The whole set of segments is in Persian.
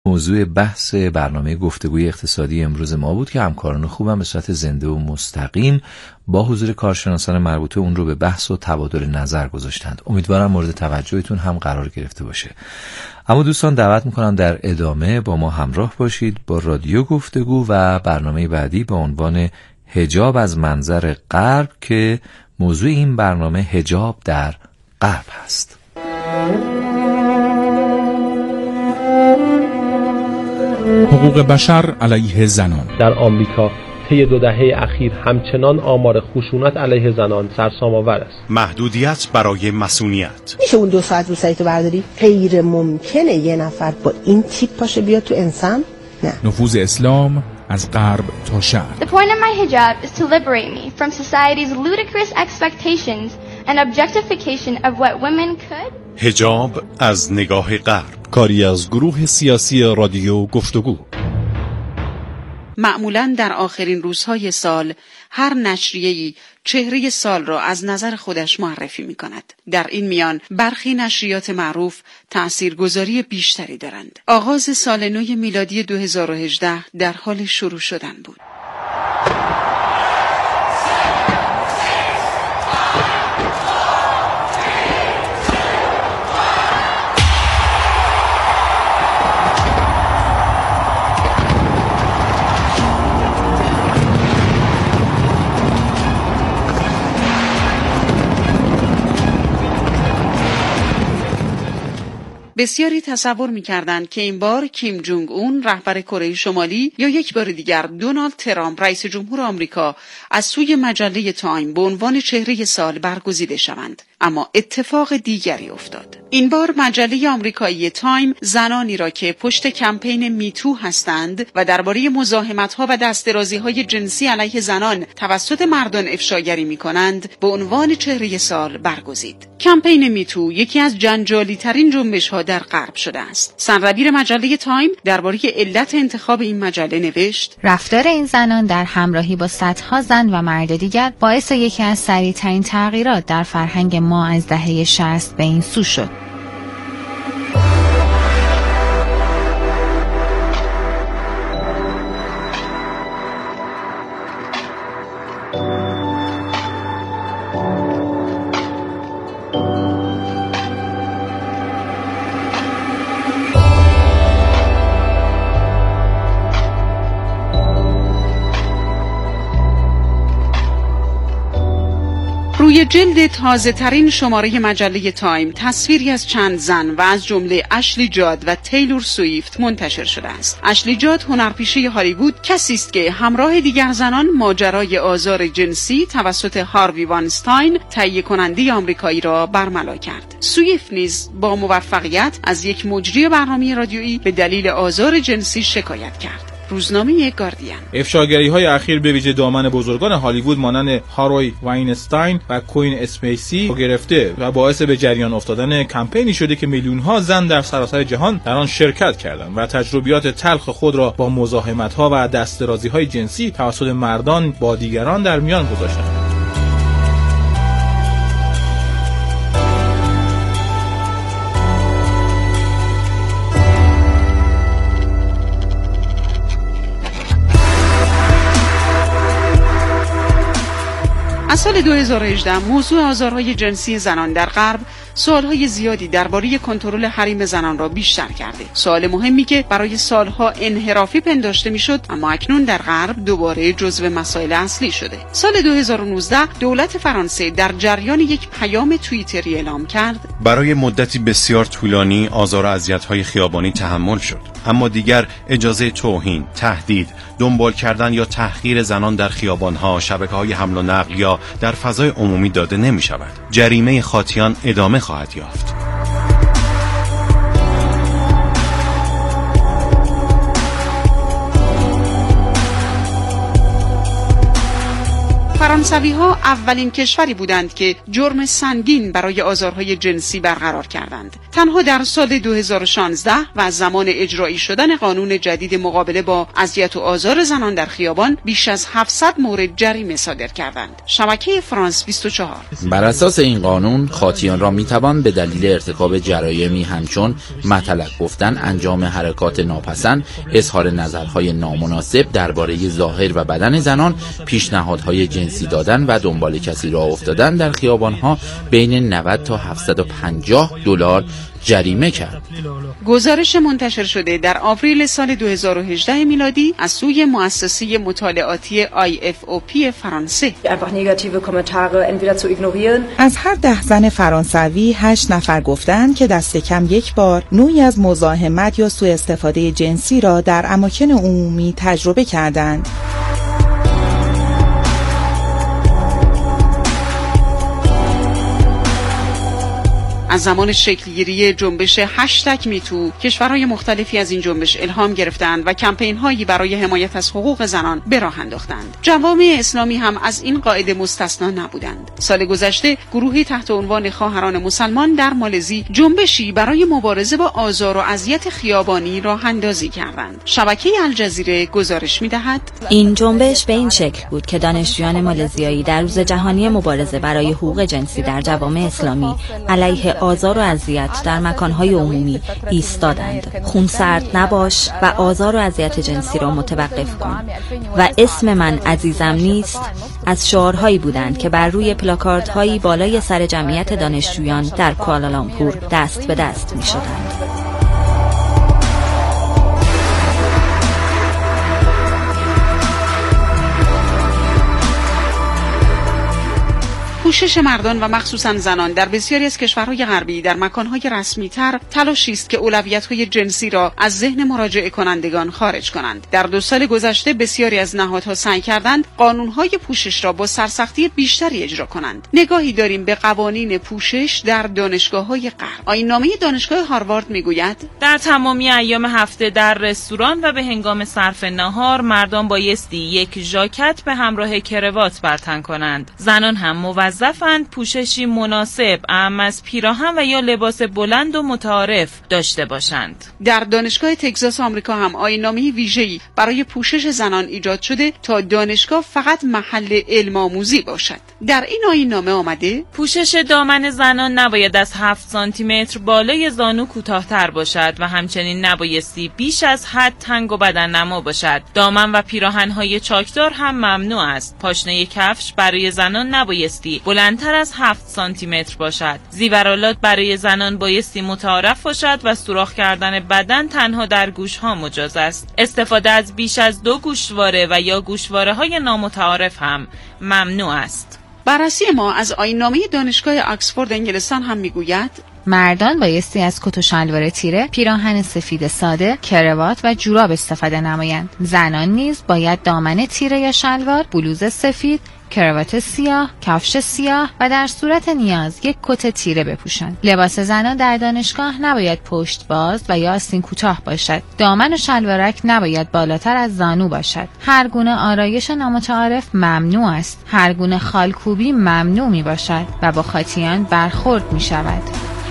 موضوع بحث برنامه گفتگوی اقتصادی امروز ما بود که همکاران خوبم به صورت زنده و مستقیم با حضور کارشناسان مربوطه اون رو به بحث و تبادل نظر گذاشتند. امیدوارم مورد توجهتون هم قرار گرفته باشه. اما دوستان دعوت میکنم در ادامه با ما همراه باشید با رادیو گفتگو و برنامه بعدی با عنوان حجاب از منظر غرب که موضوع این برنامه حجاب در غرب هست. حقوق بشر علیه زنان در آمریکا طی 2 دهه اخیر همچنان آمار خشونت علیه زنان سرسام‌آور است. محدودیت برای مسئولیت. میشه اون 2 ساعت رو سایتو برداری؟ غیر ممکنه یه نفر با این تیپ پاشه بیاد تو انسان؟ نه. نفوذ اسلام از غرب تا شرق. The point of my hijab is to liberate me from society's ludicrous expectations and objectification of what women could. حجاب از نگاه غرب. کاری از گروه سیاسی رادیو گفتگو. معمولاً در آخرین روزهای سال هر نشریه‌ای چهره سال را از نظر خودش معرفی می‌کند. در این میان برخی نشریات معروف تأثیرگذاری بیشتری دارند. آغاز سال نو میلادی 2018 در حال شروع شدن بود. بسیاری تصور می‌کردند که این بار کیم جونگ اون رهبر کره شمالی یا یک بار دیگر دونالد ترامپ رئیس جمهور آمریکا از سوی مجله تایم به عنوان چهره سال برگزیده شوند. اما اتفاق دیگری افتاد. این بار مجله آمریکایی تایم زنانی را که پشت کمپین میتو هستند و درباره مزاحمت‌ها و دست‌درازی‌های جنسی علیه زنان توسط مردان افشاگری می‌کنند به عنوان چهره سال برگزید. کمپین میتو یکی از جنجالی‌ترین جنبش‌ها در غرب شده است. سردبیر مجله تایم درباره علت انتخاب این مجله نوشت: رفتار این زنان در همراهی با صدها زن و مرد دیگر باعث یکی از سریع‌ترین تغییرات در فرهنگ ما از دهه 60 به این سو شد. روی جلد تازه ترین شماره مجله تایم تصویری از چند زن و از جمله اشلی جاد و تیلور سویفت منتشر شده است. اشلی جاد هنرپیشه هالیوود کسی است که همراه دیگر زنان ماجرای آزار جنسی توسط هاروی واینستاین تهیه کننده آمریکایی را برملا کرد. سویفت نیز با موفقیت از یک مجری برنامه رادیویی به دلیل آزار جنسی شکایت کرد. روزنامه گاردین: افشاگری‌های اخیر به ویژه دامن بزرگان هالیوود مانند هاروی واینستاین و کوین اسپیسی گرفته و باعث به جریان افتادن کمپینی شده که میلیون‌ها زن در سراسر جهان در آن شرکت کردند و تجربیات تلخ خود را با مزاحمت‌ها و دست‌درازی‌های جنسی توسط مردان با دیگران در میان گذاشتند. از سال 2018 موضوع آزارهای جنسی زنان در غرب سوالهای زیادی درباره کنترل حریم زنان را بیشتر کرده. سوال مهمی که برای سالها انحرافی پنداشته میشد اما اکنون در غرب دوباره جزو مسائل اصلی شده. سال 2019 دولت فرانسه در جریان یک پیام توییتری اعلام کرد: برای مدتی بسیار طولانی آزار و اذیت‌های خیابانی تحمل شد، اما دیگر اجازه توهین، تهدید، دنبال کردن یا تحقیر زنان در خیابان‌ها، شبکه‌های حمل و نقل یا در فضای عمومی داده نمی‌شود. جریمه خاطیان ادامه خواهد یافت. فرانسوی‌ها اولین کشوری بودند که جرم سنگین برای آزارهای جنسی برقرار کردند. تنها در سال 2016 و از زمان اجرایی شدن قانون جدید مقابله با اذیت و آزار زنان در خیابان بیش از 700 مورد جریمه صادر کردند. شبکه فرانس 24. بر اساس این قانون خاطیان را میتوان به دلیل ارتکاب جرایمی همچون مطلق گفتن، انجام حرکات ناپسند، اظهار نظرهای نامناسب درباره ظاهر و بدن زنان، پیشنهادهای جنسی دادن و دنبال کسی راه افتادن در خیابانها بین 90 تا 750 دلار جریمه کرد. گزارش منتشر شده در آوریل سال 2018 میلادی از سوی مؤسسه مطالعاتی IFOP فرانسه. از هر 10 زن فرانسوی 8 نفر گفتند که دست کم یک بار نوعی از مزاحمت یا سوء استفاده جنسی را در اماکن عمومی تجربه کردند. از زمان شکلگیری جنبش #میتو کشورهای مختلفی از این جنبش الهام گرفتند و کمپین‌هایی برای حمایت از حقوق زنان به راه انداختند. جوامع اسلامی هم از این قاعده مستثنا نبودند. سال گذشته گروهی تحت عنوان خواهران مسلمان در مالزی جنبشی برای مبارزه با آزار و اذیت خیابانی راه اندازی کردند. شبکه الجزیره گزارش می‌دهد این جنبش به این شکل بود که دانشجویان مالزیایی در روز جهانی مبارزه برای حقوق جنسی در جوامع اسلامی علیه آزار و اذیت در مکانهای عمومی ایستادند. خونسرد نباش و آزار و اذیت جنسی را متوقف کن و اسم من عزیزم نیست از شعارهایی بودند که بر روی پلاکاردهایی بالای سر جمعیت دانشجویان در کوالالامپور دست به دست می شدند. پوشش مردان و مخصوصا زنان در بسیاری از کشورهای غربی در مکانهای رسمی‌تر تلاشی است که اولویت‌های جنسی را از ذهن مراجعه کنندگان خارج کنند. در 2 سال گذشته بسیاری از نهادها سعی کردند قانون‌های پوشش را با سرسختی بیشتری اجرا کنند. نگاهی داریم به قوانین پوشش در دانشگاه‌های غرب. آیین‌نامه دانشگاه هاروارد می‌گوید در تمامی ایام هفته در رستوران و به هنگام صرف نهار مردان بایستی یک ژاکت به همراه کراوات بر تن کنند. زنان هم موظفند پوششی مناسب اعم از پیراهن و یا لباس بلند و متعارف داشته باشند. در دانشگاه تگزاس آمریکا هم آیین‌نامه ویژه‌ای برای پوشش زنان ایجاد شده تا دانشگاه فقط محل علم آموزی باشد. در این آیین‌نامه آمده پوشش دامن زنان نباید از 7 سانتی متر بالای زانو کوتاه‌تر باشد و همچنین نبایستی بیش از حد تنگ و بدن‌نما باشد. دامن و پیراهن‌های چاکدار هم ممنوع است. پاشنه کفش برای زنان نبایستی بلندتر از 7 سانتی متر باشد. زیورآلات برای زنان بایستی متعارف باشد و سوراخ کردن بدن تنها در گوش‌ها مجاز است. استفاده از بیش از 2 گوشواره و یا گوشواره‌های نامتعارف هم ممنوع است. بررسی ما از آیین‌نامه دانشگاه آکسفورد انگلستان هم میگوید مردان بایستی از کت و شلوار تیره، پیراهن سفید ساده، کراوات و جوراب استفاده نمایند. زنان نیز باید دامن تیره یا شلوار، بلوز سفید، کراوات سیاه، کفش سیاه و در صورت نیاز یک کت تیره بپوشند. لباس زنان در دانشگاه نباید پشت باز و یا آستین کوتاه باشد. دامن و شلوارک نباید بالاتر از زانو باشد. هر گونه آرایش نامتعارف ممنوع است. هر گونه خالکوبی ممنوع می باشد و با خاطیان برخورد می شود.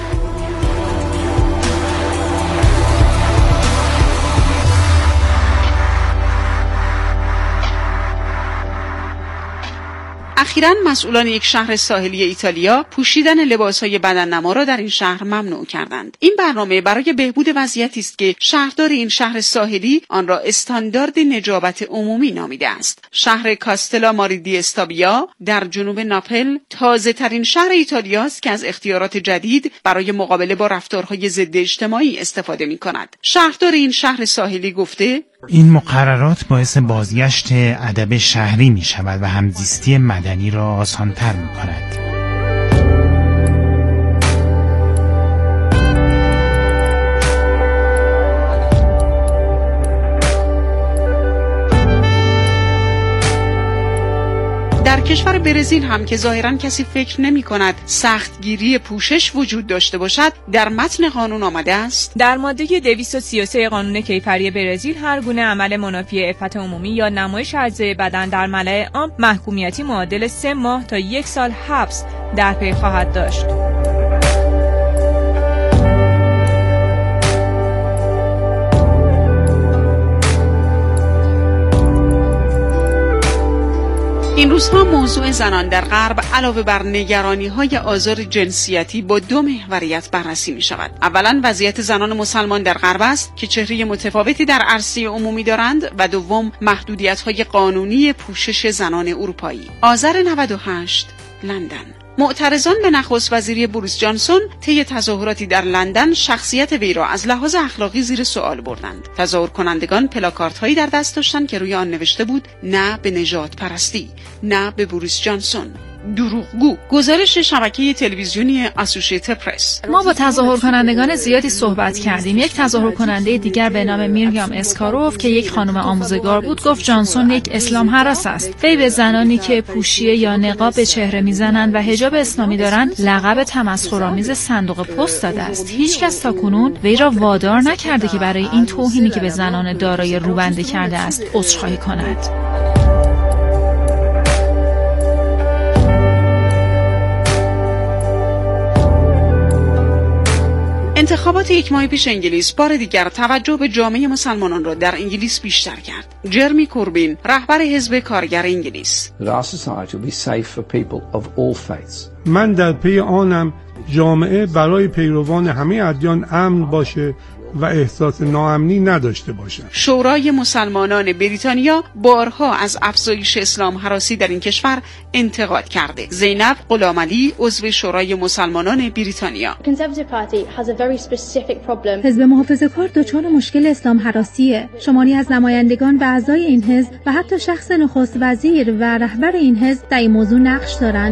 اخیراً مسئولان یک شهر ساحلی ایتالیا پوشیدن لباس‌های بدن‌نما را در این شهر ممنوع کردند. این برنامه برای بهبود وضعیتی است که شهردار این شهر ساحلی آن را استاندارد نجابت عمومی نامیده است. شهر کاستلا ماری دی استابیا در جنوب ناپل تازه‌ترین شهر ایتالیا است که از اختیارات جدید برای مقابله با رفتارهای ضد اجتماعی استفاده می‌کند. شهردار این شهر ساحلی گفته این مقررات باعث بازگشت ادب شهری می شود و همزیستی مدنی را آسان‌تر می کند. در کشور برزیل هم که ظاهراً کسی فکر نمی‌کند سختگیری پوشش وجود داشته باشد، در متن قانون آمده است: در ماده 233 قانون کیفری برزیل هر گونه عمل منافی عفت عمومی یا نمایش اعضای بدن در ملأ عام محکومیتی معادل 3 ماه تا 1 سال حبس در پی خواهد داشت. این روزها موضوع زنان در غرب علاوه بر نگرانی‌های آزار جنسیتی با 2 محوریت بررسی می‌شود. اولاً وضعیت زنان مسلمان در غرب است که چهره متفاوتی در عرصه عمومی دارند و دوم محدودیت‌های قانونی پوشش زنان اروپایی. آذر 98 لندن. معترضان به نخست وزیری بوریس جانسون طی تظاهراتی در لندن شخصیت وی را از لحاظ اخلاقی زیر سوال بردند. تظاهر کنندگان پلاکاردهایی در دست داشتند که روی آن نوشته بود: نه به نژاد پرستی، نه به بوریس جانسون، دروغگو. گزارش شبکه تلویزیونی اسوشیتد پرس. ما با تظاهر کنندگان زیادی صحبت کردیم. یک تظاهر کننده دیگر به نام میریام اسکاروف که یک خانم آموزگار بود گفت جانسون یک اسلام هراس است. وی به زنانی که پوشیه یا نقاب به چهره میزنند و حجاب اسلامی دارند لقب تمسخرآمیز صندوق پست داده است. هیچ کس تاکنون وی را وادار نکرده که برای این توهینی که به زنان دارای روبنده کرده است عذرخواهی کند. انتخابات 1 ماه پیش انگلیس بار دیگر توجه به جامعه مسلمانان را در انگلیس بیشتر کرد. جرمی کوربین، رهبر حزب کارگر انگلیس: من در پی آنم جامعه برای پیروان همه ادیان امن باشه و احساس ناامنی نداشته باشند. شورای مسلمانان بریتانیا بارها از افزایش اسلام هراسی در این کشور انتقاد کرده. زینب غلامعلی، عضو شورای مسلمانان بریتانیا: حزب محافظه‌کار دچار مشکل اسلام هراسیه. شماری از نمایندگان و اعضای این حزب و حتی شخص نخست وزیر و رهبر این حزب در این موضوع نقش دارند.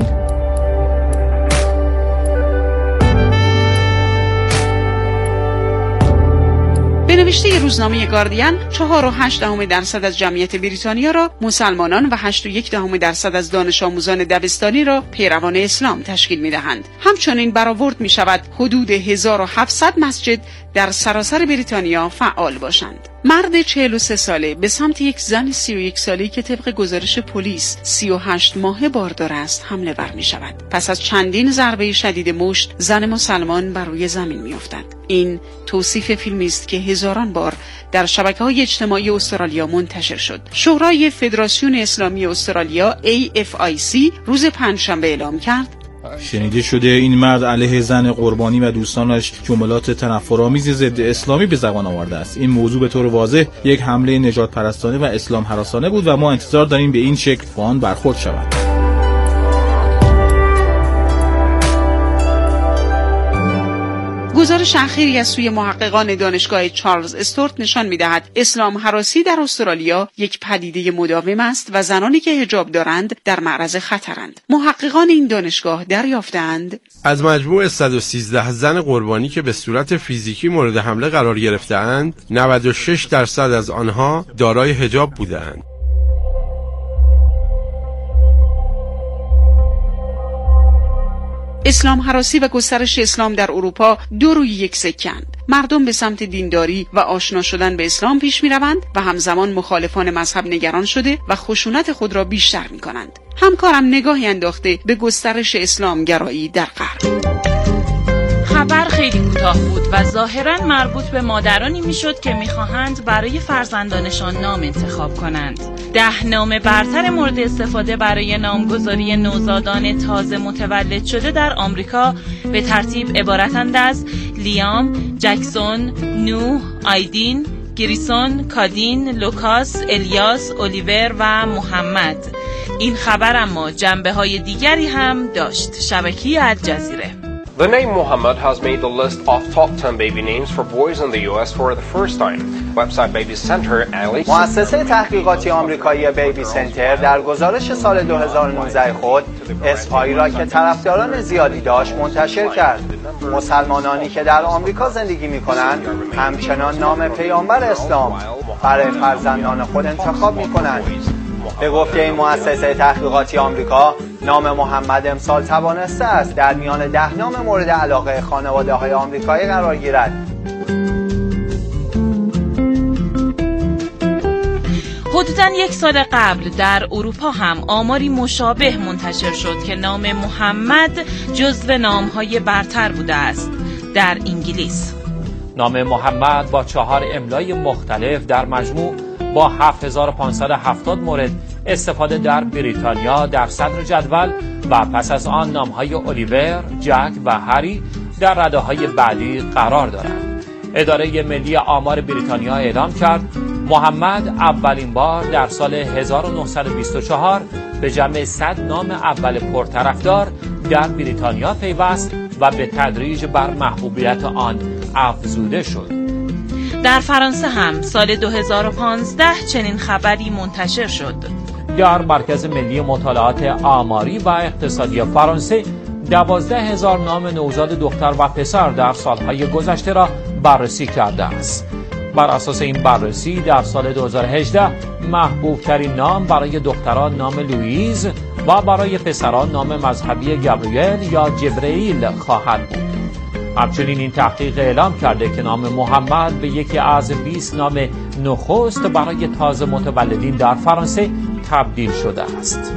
به نوشته روزنامه گاردین 4.8% از جمعیت بریتانیا را مسلمانان و 8.1% از دانش آموزان دبستانی را پیروان اسلام تشکیل می‌دهند. همچنین برآورد می‌شود حدود 1700 مسجد در سراسر بریتانیا فعال باشند. مرد 43 ساله به سمت یک زن 31 ساله‌ای که طبق گزارش پلیس 38 ماهه باردار است حمله ور می‌شود. پس از چندین ضربه شدید مشت زن مسلمان بر روی زمین می‌افتد. این توصیف فیلمی است که هزاران بار در شبکه‌های اجتماعی استرالیا منتشر شد. شورای فدراسیون اسلامی استرالیا AFIC روز پنجشنبه اعلام کرد: شنیده شده این مرد علیه زن قربانی و دوستانش جملات تنفرآمیز ضد اسلامی به زبان آورده است. این موضوع به طور واضح یک حمله نژاد پرستانه و اسلام هراسانه بود و ما انتظار داریم به این شکل با آن برخورد شود. گزارش اخیری از سوی محققان دانشگاه چارلز استورت نشان می‌دهد اسلام هراسی در استرالیا یک پدیده مداوم است و زنانی که حجاب دارند در معرض خطرند. محققان این دانشگاه دریافتند از مجموع 113 زن قربانی که به صورت فیزیکی مورد حمله قرار گرفته‌اند، 96% از آنها دارای حجاب بودند. اسلام هراسی و گسترش اسلام در اروپا دو روی یک سکه‌اند. مردم به سمت دینداری و آشنا شدن به اسلام پیش می‌روند و همزمان مخالفان مذهب نگران شده و خشونت خود را بیشتر می‌کنند. همکارم نگاهی انداخته به گسترش اسلام گرایی در غرب. خبر خیلی کوتاه بود و ظاهراً مربوط به مادرانی میشد که میخواهند برای فرزندانشان نام انتخاب کنند. 10 نام برتر مورد استفاده برای نامگذاری نوزادان تازه متولد شده در آمریکا به ترتیب عبارتند از لیام، جکسون، نوح، آیدین، گریسون، کادین، لوکاس، الیاس، الیور و محمد. این خبر اما جنبه‌های دیگری هم داشت. شبکه الجزیره. The name Muhammad has made the list of top 10 baby names for boys in the US for the first time. Website Baby Center Alice. مؤسسه تحقیقاتی آمریکایی بیبی سنتر در گزارش سال 2019 خود اسمهایی را که طرفداران زیادی داشت منتشر کرد. مسلمانانی که در آمریکا زندگی می‌کنند همچنان نام پیامبر اسلام برای فرزندان خود انتخاب می‌کنند. به گفته این مؤسسه تحقیقاتی آمریکا، نام محمد امسال توانسته است در میان 10 نام مورد علاقه خانواده‌های آمریکایی قرار گیرد. حدوداً 1 سال قبل در اروپا هم آماری مشابه منتشر شد که نام محمد جزو نام‌های برتر بوده است. در انگلیس نام محمد با 4 املای مختلف در مجموع با 7570 مورد استفاده در بریتانیا در صدر جدول و پس از آن نام‌های الیور، جک و هری در رده‌های بعدی قرار دارند. اداره ملی آمار بریتانیا اعلام کرد محمد اولین بار در سال 1924 به جمع 100 نام اول پرطرفدار در بریتانیا پیوست و به تدریج بر محبوبیت آن افزوده شد. در فرانسه هم سال 2015 چنین خبری منتشر شد. در مرکز ملی مطالعات آماری و اقتصادی فرانسه 12,000 نام نوزاد دختر و پسر در سالهای گذشته را بررسی کرده است. بر اساس این بررسی در سال 2018 محبوب ترین نام برای دختران نام لوئیز و برای پسران نام مذهبی گابریل یا جبرئیل خواهد بود. همچنین این تحقیق اعلام کرده که نام محمد به یکی از 20 نام نخست برای تازه متولدین در فرانسه تبدیل شده است.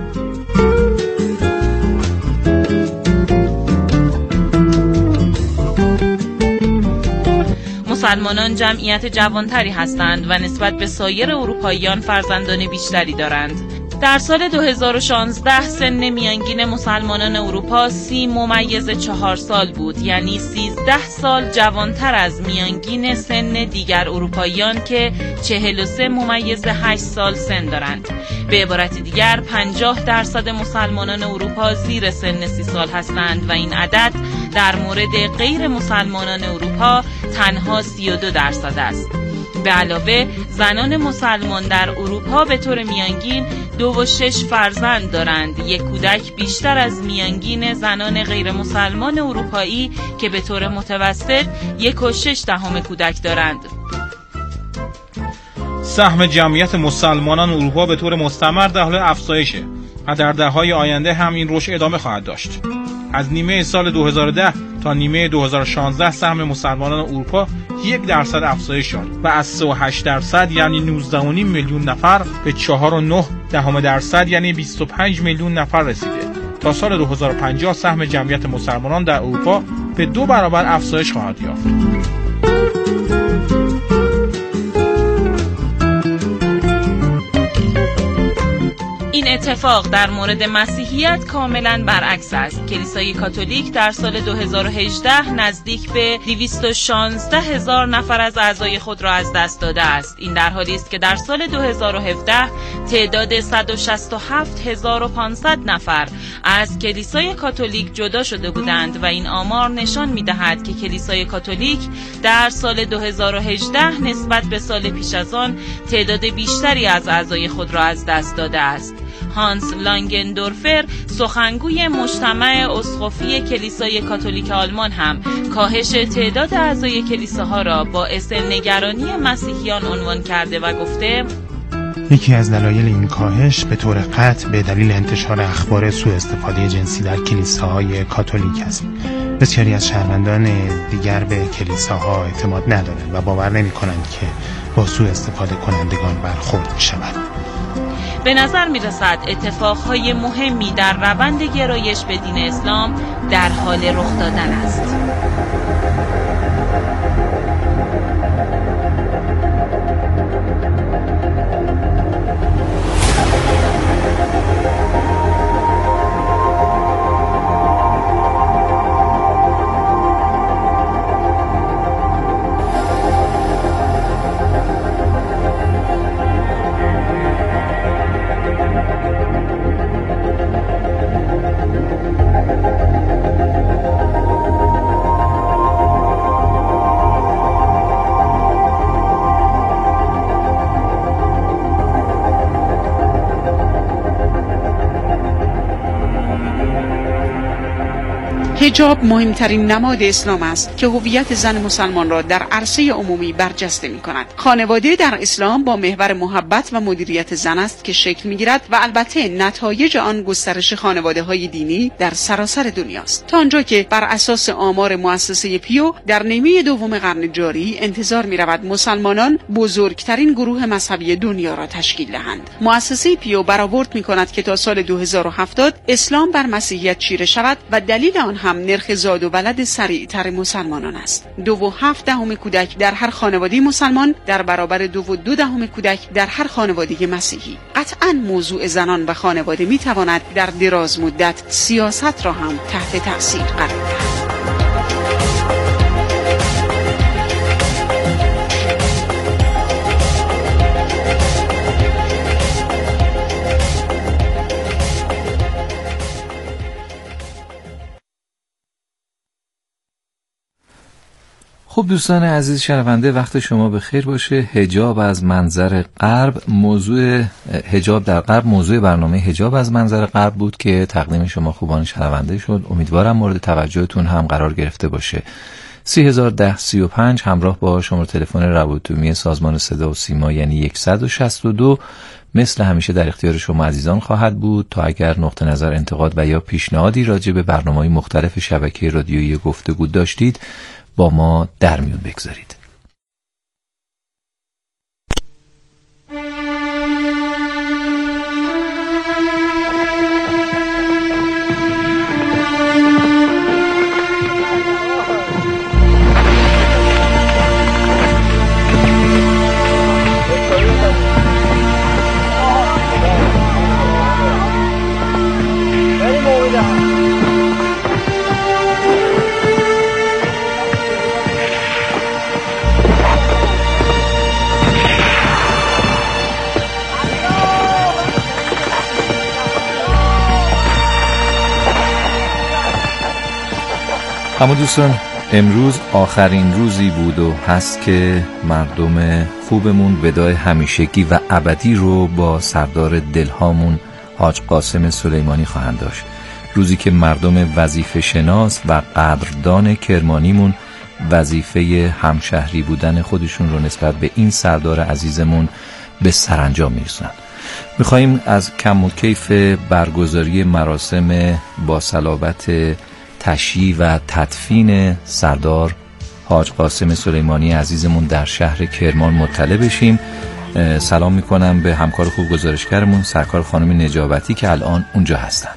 مسلمانان جمعیت جوانتری هستند و نسبت به سایر اروپاییان فرزندان بیشتری دارند. در سال 2016 سن میانگین مسلمانان اروپا 30.4 سال بود، یعنی 13 سال جوانتر از میانگین سن دیگر اروپاییان که 43.8 سال سن دارند. به عبارت دیگر 50% مسلمانان اروپا زیر سن 30 سال هستند و این عدد در مورد غیر مسلمانان اروپا تنها 32% است. به علاوه زنان مسلمان در اروپا به طور میانگین 2.6 فرزند دارند، یک کودک بیشتر از میانگین زنان غیر مسلمان اروپایی که به طور متوسط 1.6 کودک دارند. سهم جمعیت مسلمانان اروپا به طور مستمر در حال افزایشه و در دهه‌های آینده هم این رشد ادامه خواهد داشت. از نیمه سال 2010 تا نیمه 2016 سهم مسلمانان اروپا 1% افزایش یافت و از 3.8% یعنی 19.5 میلیون نفر به 4.9% یعنی 25 میلیون نفر رسیده. تا سال 2050 سهم جمعیت مسلمانان در اروپا به 2 برابر افزایش خواهد یافت. این اتفاق در مورد مسیحیت کاملا برعکس است. کلیسای کاتولیک در سال 2018 نزدیک به 216,000 نفر از اعضای خود را از دست داده است. این در حالی است که در سال 2017 تعداد 167,500 نفر از کلیسای کاتولیک جدا شده بودند و این آمار نشان می‌دهد که کلیسای کاتولیک در سال 2018 نسبت به سال پیش از آن تعداد بیشتری از اعضای خود را از دست داده است. هانس لانگندورفر سخنگوی مجتمع اسقفی کلیسای کاتولیک آلمان هم کاهش تعداد اعضای کلیساها را باعث نگرانی مسیحیان عنوان کرده و گفته یکی از دلایل این کاهش به طور قطع به دلیل انتشار اخبار سوء استفاده جنسی در کلیساهای کاتولیک است. بسیاری از شهروندان دیگر به کلیساها اعتماد ندارند و باور نمی‌کنند که با سوء استفاده کنندگان برخورد می‌شود. به نظر می‌رسد اتفاقهای مهمی در روند گرایش به دین اسلام در حال رخ دادن است. حجاب مهمترین نماد اسلام است که هویت زن مسلمان را در عرصه عمومی برجسته می‌کند. خانواده در اسلام با محور محبت و مدیریت زن است که شکل می‌گیرد و البته نتایج آن گسترش خانواده‌های دینی در سراسر دنیاست. تا آنجا که بر اساس آمار مؤسسه پیو در نیمه دوم قرن جاری انتظار می‌رود مسلمانان بزرگترین گروه مذهبی دنیا را تشکیل دهند. مؤسسه پیو برآورد می‌کند که تا سال 2070 اسلام بر مسیحیت چیره شود و دلیل آن هم نرخ زاد و ولد سریعتر مسلمانان است. 2.7 کودک در هر خانواده مسلمان در برابر 2.2 کودک در هر خانواده مسیحی. قطعاً موضوع زنان و خانواده می‌تواند در دراز مدت سیاست را هم تحت تأثیر قرار دهد. خب دوستان عزیز شنونده، وقت شما بخیر باشه. حجاب از منظر غرب، موضوع حجاب در غرب موضوع برنامه حجاب از منظر غرب بود که تقدیم شما خوبان شنونده شد. امیدوارم مورد توجهتون هم قرار گرفته باشه. 301035 همراه با شماره تلفن روابط عمومی سازمان صدا و سیما یعنی 162 مثل همیشه در اختیار شما عزیزان خواهد بود تا اگر نقطه نظر، انتقاد و یا پیشنهادی راجع به برنامه‌های مختلف شبکه رادیویی گفتگو داشتید با ما در میون بگذارید. اما دوستان، امروز آخرین روزی بود و هست که مردم خوبمون وداع همیشگی و ابدی رو با سردار دلهامون حاج قاسم سلیمانی خواهند داشت. روزی که مردم وظیفه شناس و قدردان کرمانیمون وظیفه همشهری بودن خودشون رو نسبت به این سردار عزیزمون به سرانجام میرسونن. میخواییم از کم و کیف برگزاری مراسم با صلابت تشییع و تدفین سردار حاج قاسم سلیمانی عزیزمون در شهر کرمان مطلع بشیم. سلام میکنم به همکار خوب گزارشگرمون سرکار خانم نجابتی که الان اونجا هستن.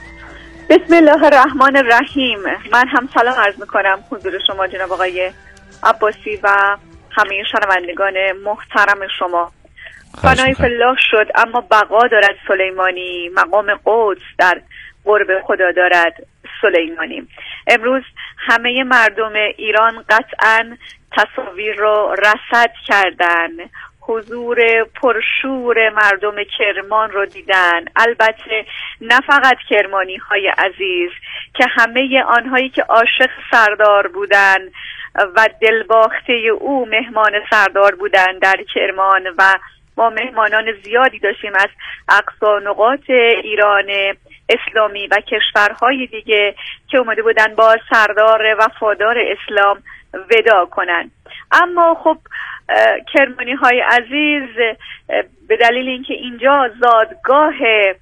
بسم الله الرحمن الرحیم. من هم سلام عرض میکنم حضور شما جناب آقای عباسی و همه شنوندگان محترم شما. فنای فلاح شد اما بقا دارد سلیمانی، مقام قدس در قرب خدا دارد سلیمانی. امروز همه مردم ایران قطعاً تصاویر رو رصد کردن، حضور پرشور مردم کرمان رو دیدن. البته نه فقط کرمانی های عزیز که همه آنهایی که عاشق سردار بودن و دلباخته او مهمان سردار بودن در کرمان و ما مهمانان زیادی داشتیم از اقصا نقاط ایران اسلامی و کشورهای دیگه که اومده بودن با سردار وفادار اسلام وداع کنن. اما خب کرمانی های عزیز به دلیل اینکه اینجا زادگاه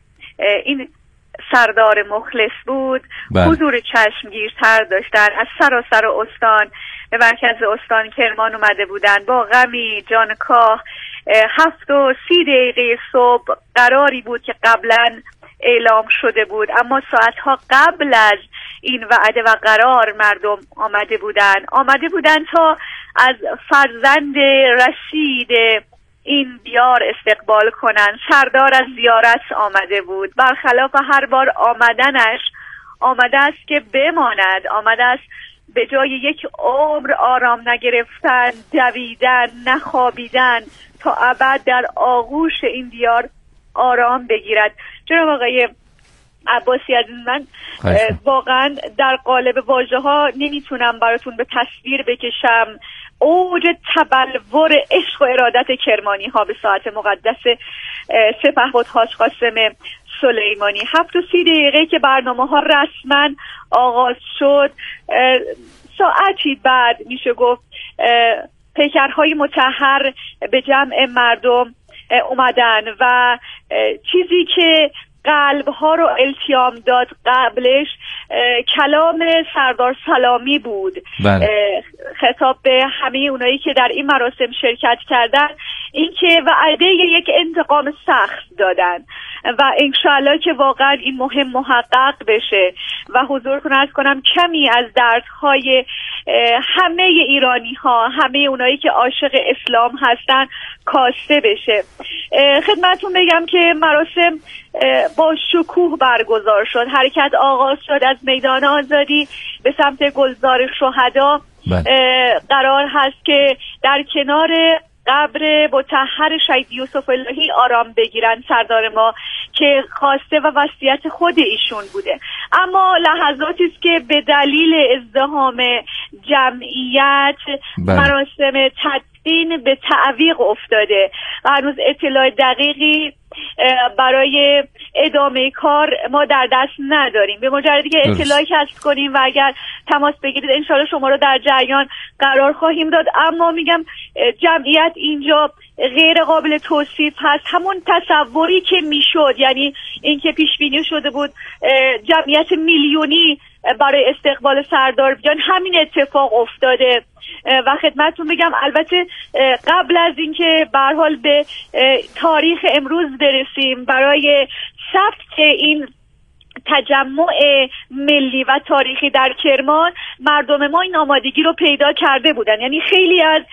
این سردار مخلص بود حضور چشمگیرتر داشتن. از سراسر استان به مرکز استان کرمان اومده بودن با غمی جانکاه. 7:30 صبح قراری بود که قبلا اعلام شده بود، اما ساعتها قبل از این وعده و قرار مردم آمده بودن تا از فرزند رشید این دیار استقبال کنن. سردار از زیارت آمده بود، برخلاف هر بار آمدنش آمده است که بماند، آمده است به جای یک عمر آرام نگرفتن، دویدن، نخوابیدن تا ابد در آغوش این دیار آرام بگیرد. جناب آقای عباسی عزیز، من واقعا در قالب واژه ها نمیتونم براتون به تصویر بکشم اوج تبلور عشق و ارادت کرمانی ها به ساعت مقدس سپهبد حاج قاسم سلیمانی. 7:30 که برنامه ها رسما آغاز شد، ساعتی بعد میشه گفت پیکرهای مطهر به جمع مردم اومدن و چیزی که قلبها رو التیام داد قبلش کلام سردار سلامی بود. خطاب به همه اونایی که در این مراسم شرکت کردن، اینکه وعده یک انتقام سخت دادن و انشاءالله که واقعا این مهم محقق بشه و حضورتون عرض کنم کمی از دردهای همه ایرانی ها، همه اونایی که عاشق اسلام هستن کاسته بشه. خدمتون بگم که مراسم با شکوه برگزار شد. حرکت آغاز شد از میدان آزادی به سمت گلزار شهدا. قرار هست که در کنار قبر مطهر شهید یوسف الهی آرام بگیرن سردار ما که خواسته و وصیت خود ایشون بوده. اما لحظاتی است که به دلیل ازدحام جمعیت مراسم تدفین به تعویق افتاده و هنوز اطلاع دقیقی برای ادامه کار ما در دست نداریم. به مجردی که اطلاعی کسب کنیم و اگر تماس بگیرید انشاءالله شما رو در جریان قرار خواهیم داد. اما میگم جمعیت اینجا غیر قابل توصیف هست. همون تصوری که میشد، یعنی اینکه پیش بینی شده بود جمعیت میلیونی برای استقبال سردار بیان، همین اتفاق افتاده. و خدمتتون بگم البته قبل از اینکه به هر حال به تاریخ امروز برسیم، برای ثبت این تجمع ملی و تاریخی در کرمان مردم ما این آمادگی رو پیدا کرده بودن. یعنی خیلی از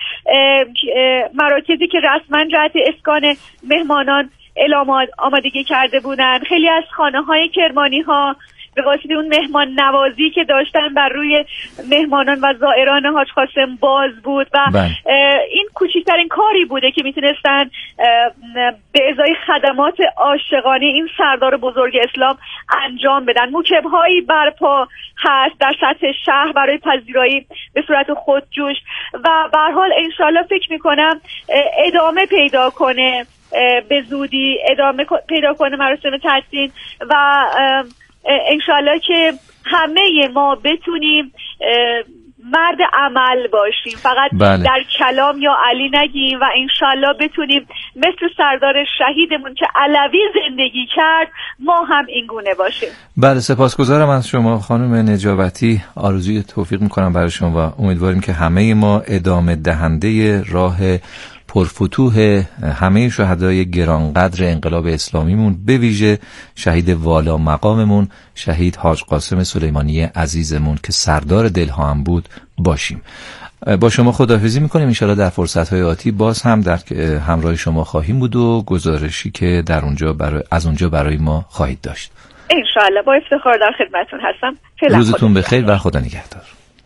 مراکزی که رسما جهت اسکان مهمانان اعلام آمادگی کرده بودن، خیلی از خانه‌های کرمانی ها به واسطه اون مهمان نوازی که داشتن بر روی مهمانان و زائران حاج قاسم باز بود و این کوچکترین کاری بوده که میتونستن به ازای خدمات عاشقانه این سردار بزرگ اسلام انجام بدن. موکب‌هایی برپا هست در سطح شهر برای پذیرایی به صورت خودجوش و به هر حال انشالله فکر میکنم ادامه پیدا کنه، به زودی ادامه پیدا کنه مراسم تدفین و انشالله که همه ما بتونیم مرد عمل باشیم، فقط در کلام یا علی نگیم و انشالله بتونیم مثل سردار شهیدمون که علوی زندگی کرد ما هم این گونه باشیم. بله، سپاسگزارم از شما خانم نجابتی. آرزوی توفیق میکنم برای شما و امیدواریم که همه ما ادامه دهنده راه پرفتوح همه شهدای گرانقدر انقلاب اسلامیمون، به ویژه شهید والا مقاممون شهید حاج قاسم سلیمانی عزیزمون که سردار دلها هم بود باشیم. با شما خداحافظی میکنیم. انشاءالله در فرصت‌های آتی باز هم در همراه شما خواهیم بود و گزارشی که در اونجا از اونجا برای ما خواهید داشت. انشاءالله با افتخار در خدمتتون هستم. روزتون بخیر و خدا نگهدار.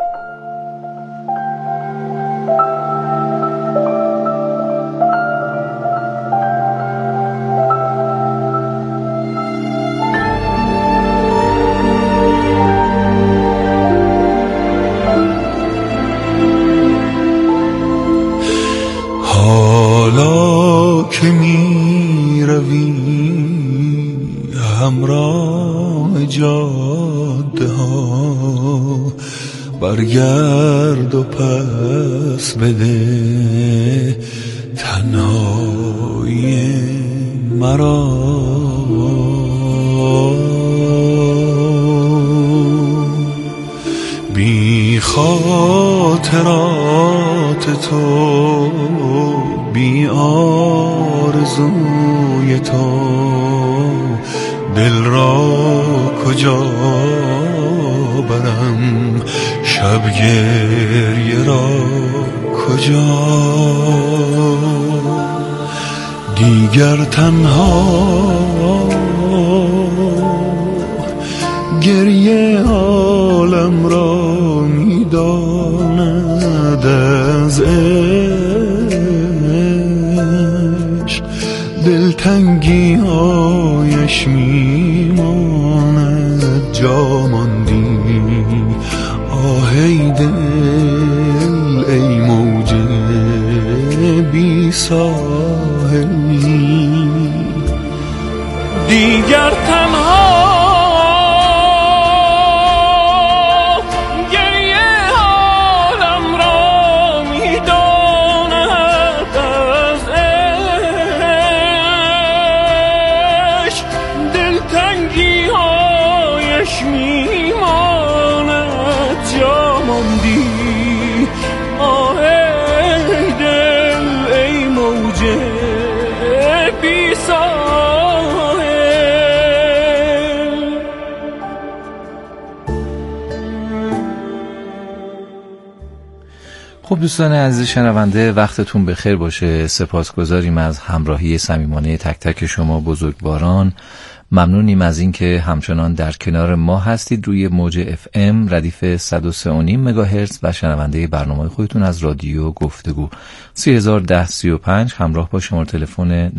حالا که می روی همراه جاده ها، برگرد و پس بده تنهایی مرا. بی خاطرات تو، بی آرزوی تو، دل را کجا برم، شب گریه را کجا. دیگر تنها گریه عالم را میداند، از عشق دلتنگی هایش میماند. جا ماندی آه ای دل، ای موج ساحل دیگر تنها خب دوستان عزیز شنونده، وقتتون بخیر باشه. سپاسگزاریم از همراهی صمیمانه تک تک شما بزرگواران. ممنونیم از اینکه همچنان در کنار ما هستید روی موج FM ردیف 103.5 مگاهرتز و شنونده برنامه خودتون از رادیو گفتگو 301035 همراه با شماره تلفن